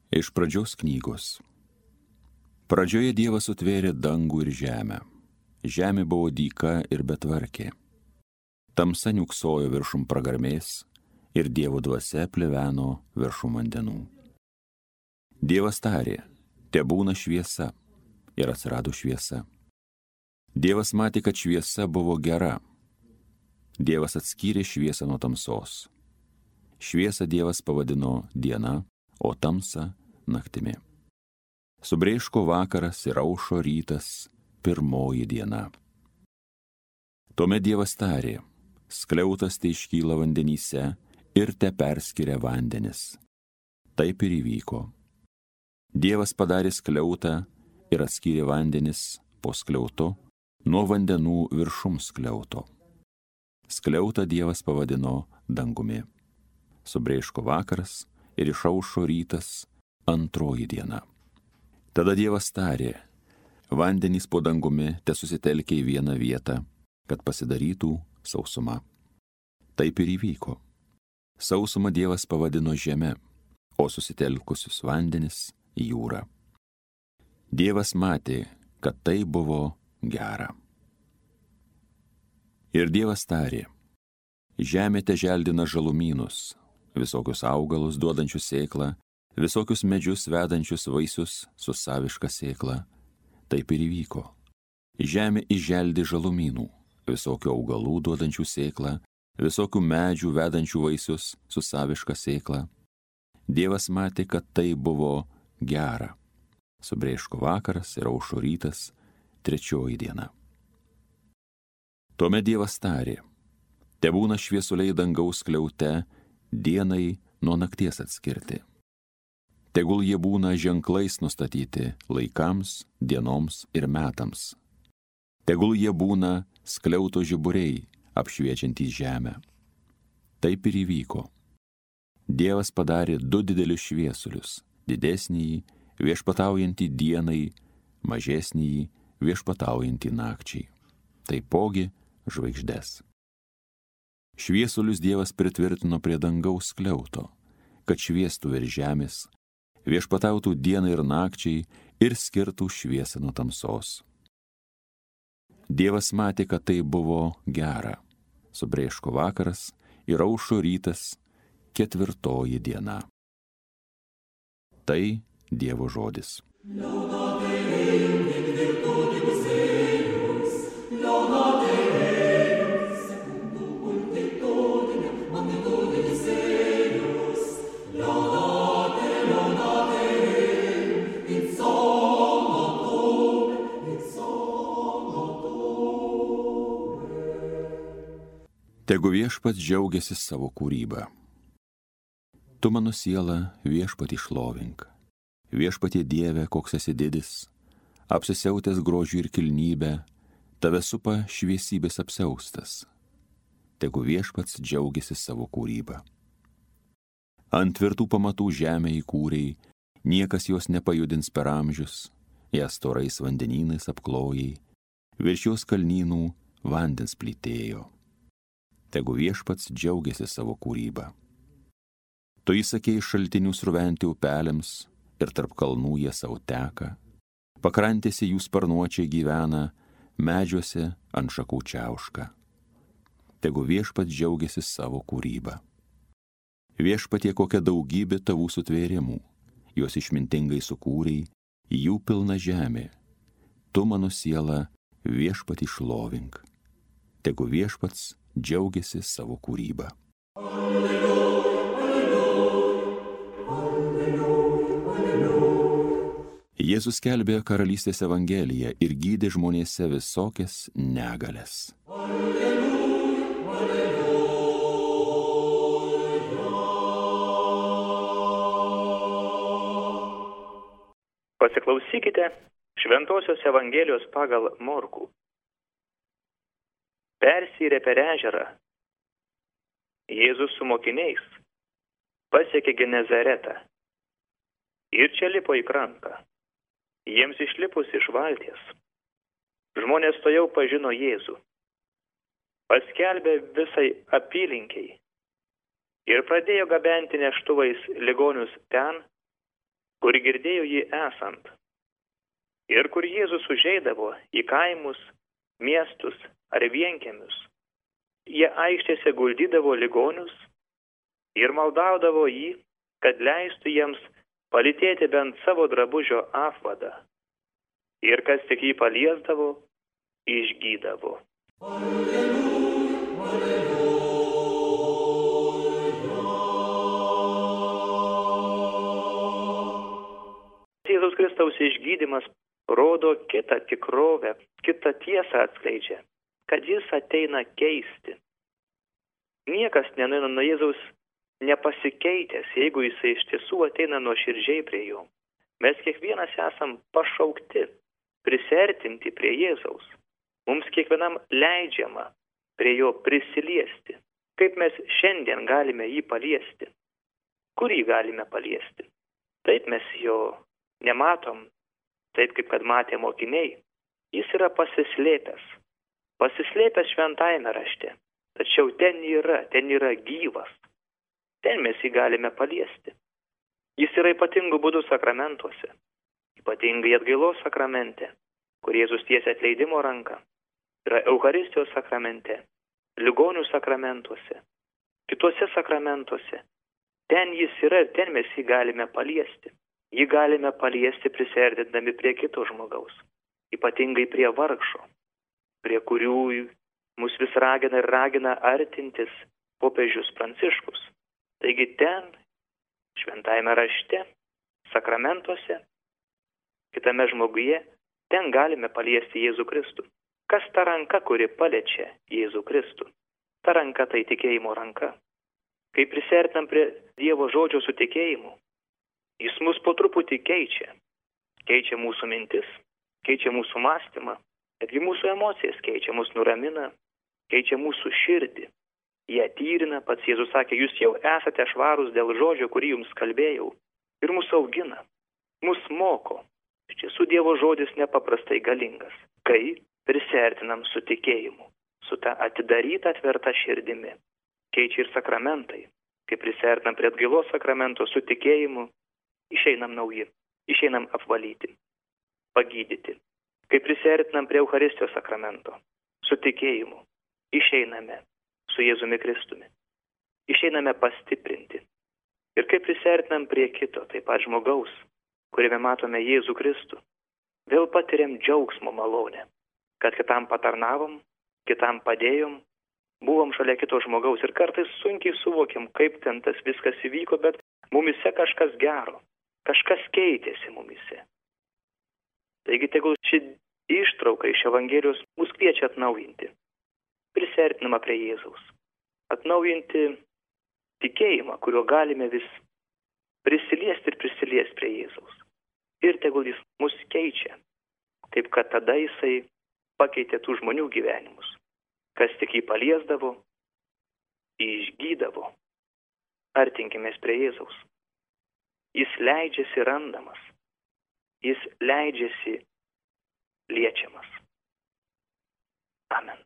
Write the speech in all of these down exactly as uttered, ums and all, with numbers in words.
Iš pradžios knygos. Pradžioje Dievas sutvėrė dangų ir žemę. Žemė buvo dyka ir betvarkė. Tamsa niuksojo viršum pragarmės ir Dievo dvasia pleveno viršum vandenų. Dievas tarė, tebūna šviesa, ir atsirado šviesa. Dievas matė, kad šviesa buvo gera. Dievas atskyrė šviesą nuo tamsos. Šviesą Dievas pavadino diena, o tamsą naktimi. Subrėško vakaras ir aušo rytas, pirmoji diena. Tuomet Dievas tarė, skliautas tai iškyla vandenyse ir te perskiria vandenis. Taip ir įvyko. Dievas padarė skliautą ir atskyrė vandenis po skliautu nuo vandenų viršum skliauto. Skliautą Dievas pavadino dangumi. Subrėško vakaras ir išaušo rytas, antroji diena. Tada Dievas tarė, vandenys po dangumi te susitelkė į vieną vietą, kad pasidarytų sausuma. Taip ir įvyko. Sausumą Dievas pavadino žeme, o susitelkusius vandenis jūra. Dievas matė, kad tai buvo gera. Ir Dievas tarė, žemė te želdina žalumynus, visokius augalus duodančius sėklą, visokius medžius vedančius vaisius su saviška sėkla. Taip ir įvyko. Žemė išželdė žalumynų, visokių augalų duodančių sėklą, visokių medžių vedančių vaisius su saviška sėkla. Dievas matė, kad tai buvo gera. Subrėško vakaras ir aušo rytas, trečioji diena. Tuomet Dievas tarė, tebūna šviesuliai dangaus skliaute, dienai nuo nakties atskirti. Tegul jie būna ženklais nustatyti laikams, dienoms ir metams. Tegul jie būna skliauto žiburiai, apšviečiantys žemę. Taip ir įvyko. Dievas padarė du didelius šviesulius, didesnįjį viešpataujantį dienai, mažesnįjį viešpataujantį nakčiai. Taipogi žvaigždes. Šviesulius Dievas pritvirtino prie dangaus skliauto, kad šviestų virš žemės, viešpatautų dienai ir nakčiai ir skirtų šviesą nuo tamsos. Dievas matė, kad tai buvo gera. Subrėško vakaras ir aušo rytas, ketvirtoji diena. Tai Dievo žodis. Tegu viešpats džiaugiasi savo kūrybą. Tu mano siela viešpatį šlovink. Viešpatie Dieve, koks esi didis, apsisiautęs grožiu ir kilnybę, tave supa šviesybės apsiaustas. Tegu viešpats džiaugiasi savo kūrybą. Ant tvirtų pamatų žemę įkūrei, niekas jos nepajudins per amžius, jas storais vandenynais apklojai, virš jos kalnynų vandens plytėjo. Tegu viešpats džiaugiasi savo kūrybą. Tu įsakei šaltinių sruventi upelėms ir tarp kalnų jie sau teka. Pakrantėse jų sparnuočiai gyvena, medžiuose ant šakų čiauška. Tegu viešpats džiaugiasi savo kūrybą. Viešpatie kokia daugybė tavų sutvėrimų, juos išmintingai sukūrei, jų pilna žemė. Tu mano siela viešpatį šlovink. Tegu viešpats džiaugiasi savo kūrybą. Alleluja, alleluja, alleluja, alleluja. Jėzus skelbė karalystės evangeliją ir gydė žmonėse visokias negalias. Alleluja, alleluja. Pasiklausykite Šventosios Evangelijos pagal Morkų. Persyrė per ežerą. Jėzus su mokiniais pasiekė Genezaretą ir čia lipo į krantą. Jiems išlipus iš valties, žmonės tojau pažino Jėzų. Paskelbė visai apylinkiai ir pradėjo gabenti neštuvais ligonius ten, kur girdėjo jį esant. Ir kur Jėzus užeidavo į kaimus, miestus ar vienkiemius, jie aikštėse guldydavo ligonius ir maldaudavo jį, kad leistų jiems palytėti bent savo drabužio apvadą. Ir kas tik jį paliesdavo, išgydavo. Alleluja, alleluja. Jėzaus Kristaus išgydymas rodo kitą tikrovę, kitą tiesą atskleidžia, kad jis ateina keisti. Niekas nenueina nuo Jėzaus nepasikeitęs, jeigu jisai iš tiesų ateina nuoširdžiai prie jo. Mes kiekvienas esam pašaukti, prisertinti prie Jėzaus. Mums kiekvienam leidžiama prie jo prisiliesti. Kaip mes šiandien galime jį paliesti? Kur jį galime paliesti? Taip mes jo nematom, taip kaip kad matė mokiniai. Jis yra pasislėpęs. Pasislėpęs šventajame rašte. Tačiau ten yra, ten yra gyvas. Ten mes jį galime paliesti. Jis yra ypatingų būdų sakramentuose. Ypatingai atgailos sakramente, kur Jėzus tiesia atleidimo ranką. Yra Eucharistijos sakramente, ligonių sakramentuose, kituose sakramentuose. Ten jis yra ir ten mes jį galime paliesti. Jį galime paliesti priserdindami prie kito žmogaus. Ypatingai prie vargšo, prie kurių mus vis ragina ir ragina artintis popiežius Pranciškus. Taigi ten, šventajame rašte, sakramentuose, kitame žmoguje, ten galime paliesti Jėzų Kristų. Kas ta ranka, kuri paliečia Jėzų Kristų? Ta ranka tai tikėjimo ranka. Kai prisertinam prie Dievo žodžio su tikėjimu, jis mus po truputį keičia. Keičia mūsų mintis, keičia mūsų mąstymą, netgi mūsų emocijas keičia, mus nuramina, keičia mūsų širdį. Jie tyrina, pats Jėzus sakė, jūs jau esate švarūs dėl žodžio, kurį jums kalbėjau. Ir mus augina, mus moko. Iš tiesų Dievo žodis nepaprastai galingas, kai prisertinam su tikėjimu, su ta atidaryta atverta širdimi. Keičia ir sakramentai. Kai prisertinam prie atgailos sakramento su tikėjimu, išeinam nauji, išeinam apvalyti, pagydyti. Kai prisertinam prie Eucharistijos sakramento su tikėjimu, išeiname su Jėzumi Kristumi. Išeiname pastiprinti. Ir kai prisertinam prie kito, taip pat žmogaus, kuriame matome Jėzų Kristų, vėl patiriam džiaugsmo malonę, kad kitam patarnavom, kitam padėjom, buvom šalia kito žmogaus ir kartais sunkiai suvokiam, kaip ten tas viskas įvyko, bet mumise kažkas gero, kažkas keitėsi mumise. Taigi tegul ši ištrauka iš Evangelijos mus kviečia atnaujinti prisertinimą prie Jėzaus, atnaujinti tikėjimą, kuriuo galime vis prisiliesti ir prisiliesti prie Jėzaus. Ir tegul jis mus keičia, kaip kad tada jisai pakeitė tų žmonių gyvenimus. Kas tik jį paliesdavo, išgydavo. Artinkimės prie Jėzaus. Jis leidžiasi randamas. Jis leidžiasi liečiamas. Amen.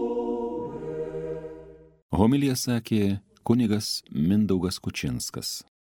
Homiliją sakė kunigas Mindaugas Kučinskas.